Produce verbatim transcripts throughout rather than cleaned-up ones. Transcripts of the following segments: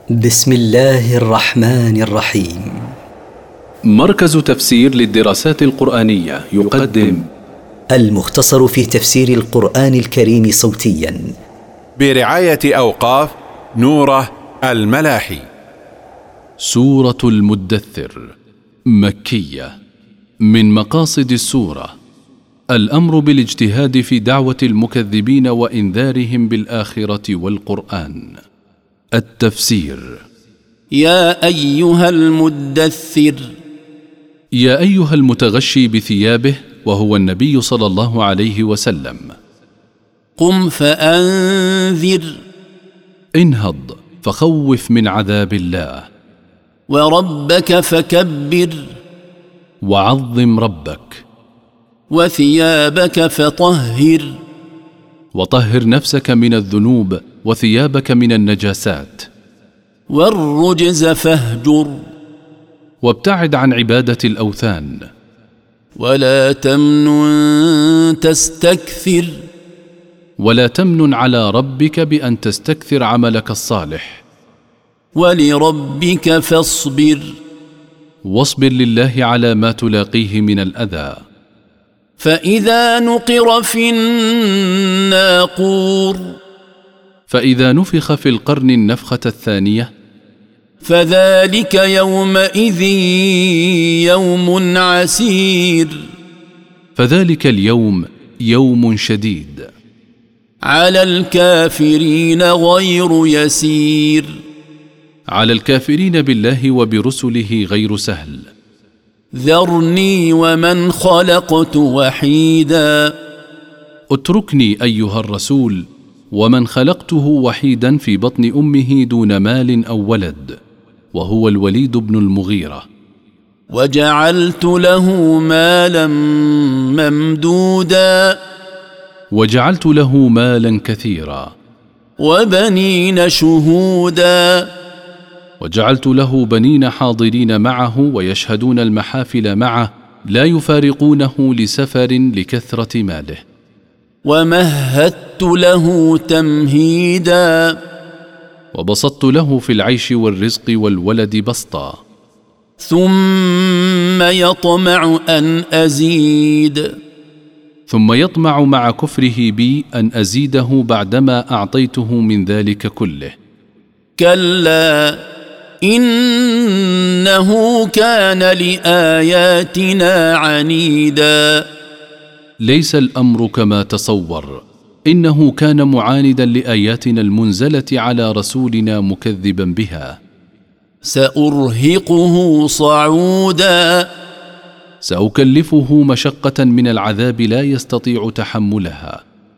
بسم الله الرحمن الرحيم. مركز تفسير للدراسات القرآنية يقدم المختصر في تفسير القرآن الكريم صوتيا برعاية أوقاف نوره الملاحي. سورة المدثر مكية. من مقاصد السورة الأمر بالاجتهاد في دعوة المكذبين وإنذارهم بالآخرة والقرآن. التفسير: يا أيها المدثر، يا أيها المتغشي بثيابه وهو النبي صلى الله عليه وسلم، قم فأنذر، انهض فخوف من عذاب الله، وربك فكبر، وعظم ربك، وثيابك فطهر، وطهر نفسك من الذنوب وثيابك من النجاسات، والرجز فاهجر، وابتعد عن عبادة الأوثان، ولا تمنن تستكثر، ولا تمنن على ربك بأن تستكثر عملك الصالح، ولربك فاصبر، واصبر لله على ما تلاقيه من الأذى. فإذا نقر في الناقور، فإذا نفخ في القرن النفخة الثانية، فذلك يومئذ يوم عسير، فذلك اليوم يوم شديد، على الكافرين غير يسير، على الكافرين بالله وبرسله غير سهل. ذرني ومن خلقت وحيدا، اتركني أيها الرسول ومن خلقته وحيدا في بطن أمه دون مال أو ولد، وهو الوليد بن المغيرة. وجعلت له مالا ممدودا، وجعلت له مالا كثيرا، وبنين شهودا، وجعلت له بنين حاضرين معه ويشهدون المحافل معه لا يفارقونه لسفر لكثرة ماله. ومهدت له تمهيدا، وبسطت له في العيش والرزق والولد بسطا. ثم يطمع أن أزيد، ثم يطمع مع كفره بي أن أزيده بعدما أعطيته من ذلك كله. كلا إنه كان لآياتنا عنيدا. ليس الأمر كما تصور، إنه كان معاندا لآياتنا المنزلة على رسولنا مكذبا بها. سأرهقه صعودا، سأكلفه مشقة من العذاب لا يستطيع تحملها.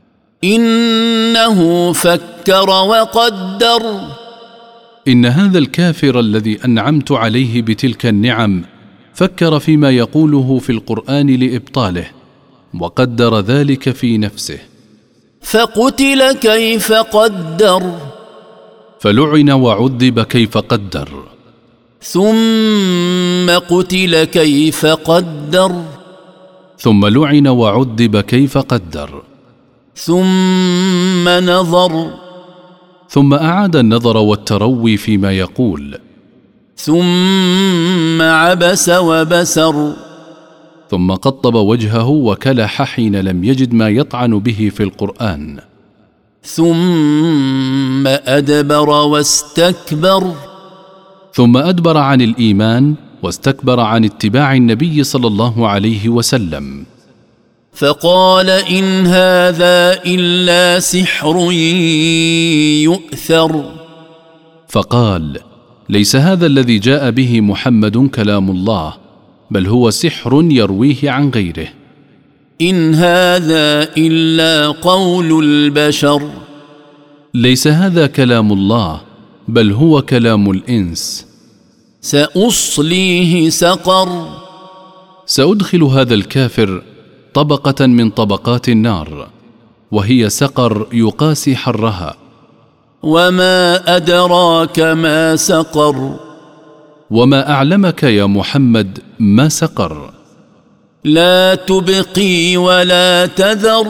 إنه فكر وقدر، إن هذا الكافر الذي أنعمت عليه بتلك النعم فكر فيما يقوله في القرآن لإبطاله، وقدر ذلك في نفسه. فقتل كيف قدر، فلعن وعذب كيف قدر. ثم قتل كيف قدر، ثم لعن وعذب كيف قدر. ثم نظر، ثم أعاد النظر والتروي فيما يقول. ثم عبس وبسر، ثم قطب وجهه وكلح حين لم يجد ما يطعن به في القرآن. ثم أدبر واستكبر، ثم أدبر عن الإيمان واستكبر عن اتباع النبي صلى الله عليه وسلم. فقال إن هذا إلا سحر يؤثر، فقال ليس هذا الذي جاء به محمد كلام الله، بل هو سحر يرويه عن غيره. إن هذا إلا قول البشر، ليس هذا كلام الله، بل هو كلام الإنس. سأصليه سقر، سأدخل هذا الكافر طبقة من طبقات النار، وهي سقر يقاسي حرها. وما أدراك ما سقر، وما أعلمك يا محمد ما سقر. لا تبقي ولا تذر،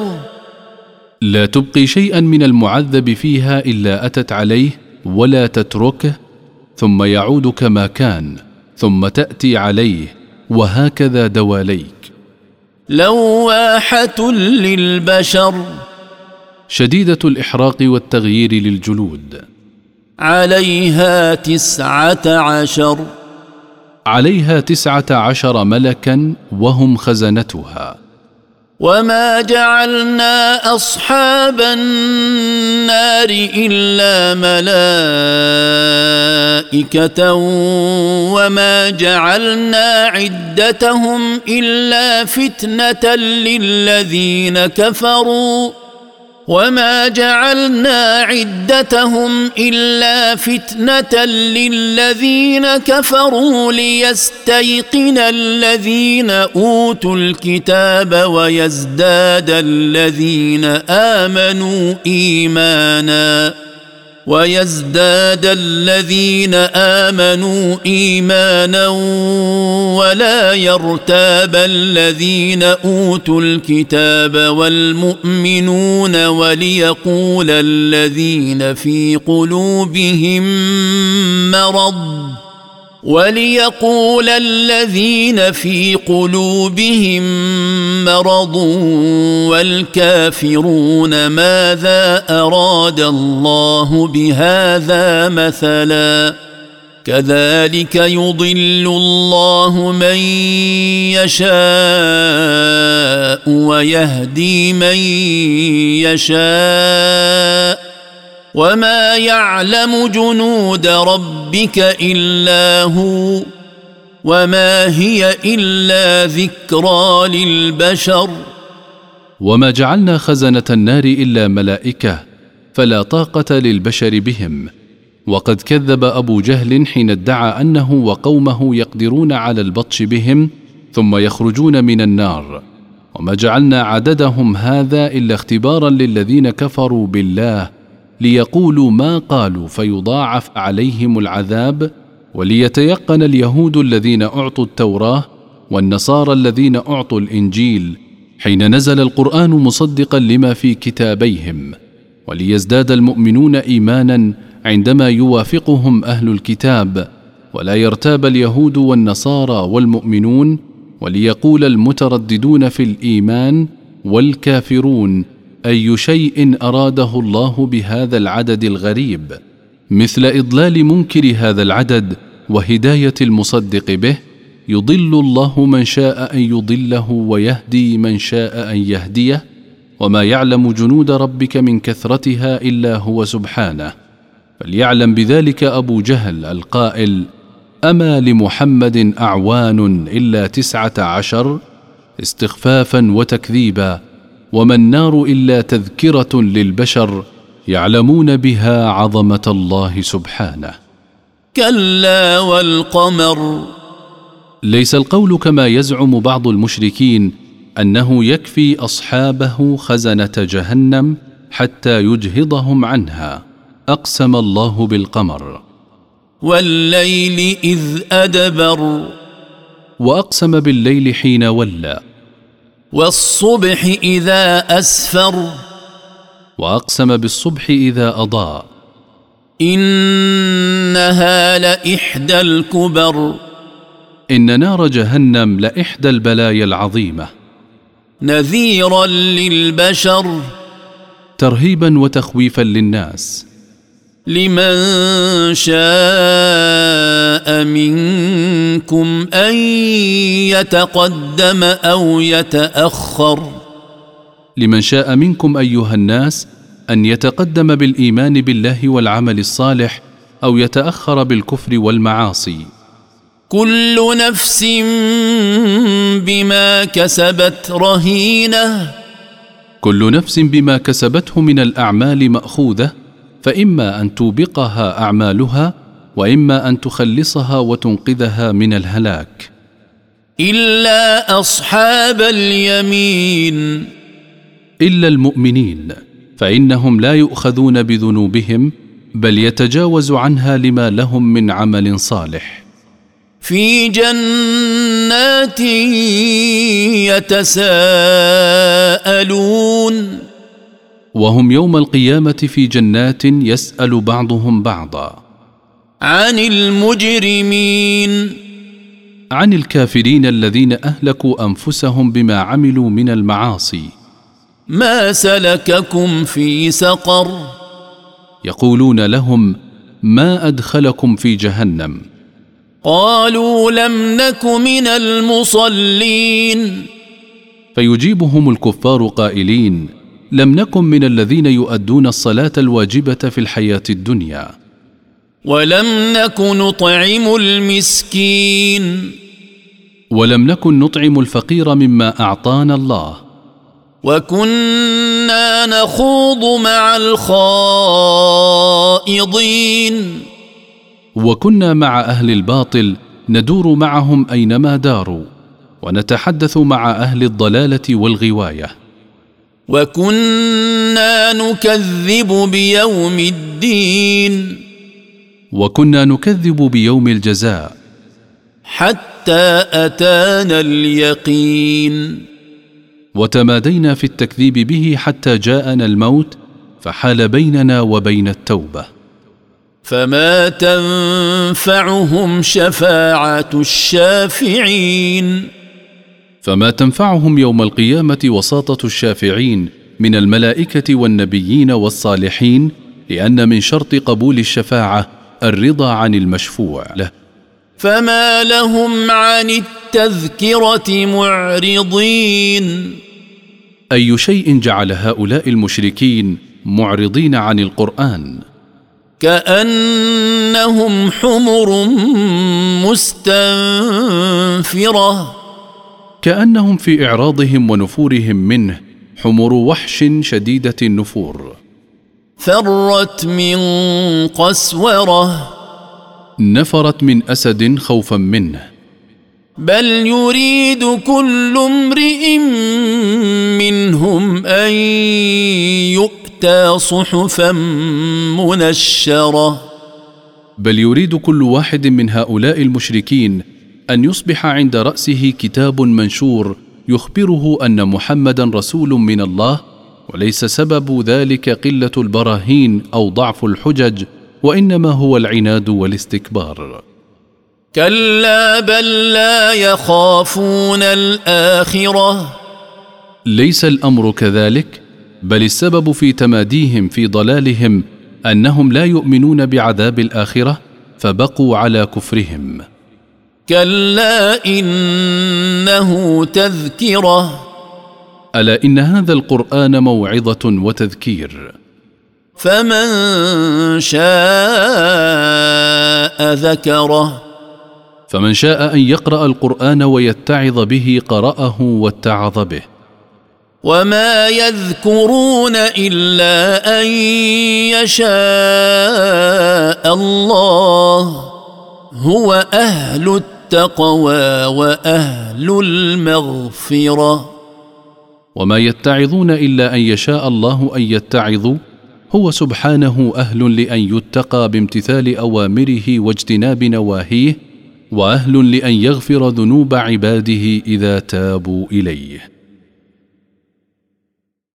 لا تبقي شيئا من المعذب فيها إلا أتت عليه ولا تتركه ثم يعود كما كان، ثم تأتي عليه، وهكذا دواليك. لواحة للبشر شديدة الإحراق والتغيير للجلود. عليها تسعة عشر عليها تسعة عشر ملكا وهم خزنتها. وما جعلنا أصحاب النار إلا ملائكة وما جعلنا عدتهم إلا فتنة للذين كفروا وما جعلنا عدتهم إلا فتنة للذين كفروا ليستيقن الذين أوتوا الكتاب ويزداد الذين آمنوا إيمانا ويزداد الذين آمنوا إيمانا ولا يرتاب الذين أوتوا الكتاب والمؤمنون وليقول الذين في قلوبهم مرض وليقول الذين في قلوبهم مرض والكافرون ماذا أراد الله بهذا مثلا كذلك يضل الله من يشاء ويهدي من يشاء وما يعلم جنود ربك إلا هو وما هي إلا ذكرى للبشر. وما جعلنا خزنة النار إلا ملائكة فلا طاقة للبشر بهم. وقد كذب أبو جهل حين ادعى أنه وقومه يقدرون على البطش بهم ثم يخرجون من النار. وما جعلنا عددهم هذا إلا اختبارا للذين كفروا بالله ليقولوا ما قالوا فيضاعف عليهم العذاب، وليتيقن اليهود الذين أعطوا التوراة والنصارى الذين أعطوا الإنجيل حين نزل القرآن مصدقا لما في كتابيهم، وليزداد المؤمنون إيمانا عندما يوافقهم أهل الكتاب، ولا يرتاب اليهود والنصارى والمؤمنون، وليقول المترددون في الإيمان والكافرون أي شيء أراده الله بهذا العدد الغريب، مثل إضلال منكر هذا العدد وهداية المصدق به. يضل الله من شاء أن يضله ويهدي من شاء أن يهديه، وما يعلم جنود ربك من كثرتها إلا هو سبحانه. فليعلم بذلك أبو جهل القائل أما لمحمد أعوان إلا تسعة عشر استخفافا وتكذيبا، وما النار إلا تذكرة للبشر يعلمون بها عظمة الله سبحانه. كلا والقمر. ليس القول كما يزعم بعض المشركين أنه يكفي أصحابه خزنة جهنم حتى يجهضهم عنها. أقسم الله بالقمر. والليل إذ أدبر. وأقسم بالليل حين ولى. والصبح إذا أسفر. وأقسم بالصبح إذا أضاء. إنها لإحدى الكبر. إن نار جهنم لإحدى البلايا العظيمة. نذيرا للبشر. ترهيبا وتخويفا للناس. لمن شاء منكم أن يتقدم أو يتأخر. لمن شاء منكم أيها الناس أن يتقدم بالإيمان بالله والعمل الصالح أو يتأخر بالكفر والمعاصي. كل نفس بما كسبت رهينة. كل نفس بما كسبته من الأعمال مأخوذة، فإما أن توبقها أعمالها وإما أن تخلصها وتنقذها من الهلاك. إلا أصحاب اليمين. إلا المؤمنين، فإنهم لا يؤخذون بذنوبهم بل يتجاوز عنها لما لهم من عمل صالح. في جنات يتساءلون. وهم يوم القيامة في جنات يسأل بعضهم بعضا. عن المجرمين عن الكافرين الذين أهلكوا أنفسهم بما عملوا من المعاصي. ما سلككم في سقر يقولون لهم: ما أدخلكم في جهنم؟ قالوا لم نك من المصلين فيجيبهم الكفار قائلين: لم نكن من الذين يؤدون الصلاة الواجبة في الحياة الدنيا، ولم نك نطعم المسكين، ولم نكن نطعم الفقير مما أعطانا الله، وكنا نخوض مع الخائضين، وكنا مع أهل الباطل ندور معهم أينما داروا، ونتحدث مع أهل الضلالة والغواية، وكنا نكذب بيوم الدين، وكنا نكذب بيوم الجزاء، حتى أتانا اليقين، وتمادينا في التكذيب به حتى جاءنا الموت فحال بيننا وبين التوبة. فما تنفعهم شفاعة الشافعين فما تنفعهم يوم القيامة وساطة الشافعين من الملائكة والنبيين والصالحين، لأن من شرط قبول الشفاعة الرضا عن المشفوع له. فما لهم عن التذكرة معرضين أي شيء جعل هؤلاء المشركين معرضين عن القرآن؟ كأنهم حمر مستنفرة، كأنهم في إعراضهم ونفورهم منه حمر وحش شديدة النفور، فرت من قسورة، نفرت من أسد خوفا منه، بل يريد كل امرئ منهم أن يؤتى صحفا منشرة، بل يريد كل واحد من هؤلاء المشركين أن يصبح عند رأسه كتاب منشور يخبره أن محمدا رسول من الله، وليس سبب ذلك قلة البراهين أو ضعف الحجج، وإنما هو العناد والاستكبار. كلا بل لا يخافون الآخرة، ليس الأمر كذلك، بل السبب في تماديهم في ضلالهم أنهم لا يؤمنون بعذاب الآخرة فبقوا على كفرهم. كلا إنه تذكرة، ألا إن هذا القرآن موعظة وتذكير، فمن شاء ذكره، فمن شاء أن يقرأ القرآن ويتعظ به قرأه واتعظ به. وما يذكرون إلا أن يشاء الله، هو أهل التقوى وأهل المغفرة. وما يتعظون إلا أن يشاء الله أن يتعظوا، هو سبحانه أهل لأن يتقى بامتثال أوامره واجتناب نواهيه، وأهل لأن يغفر ذنوب عباده إذا تابوا إليه.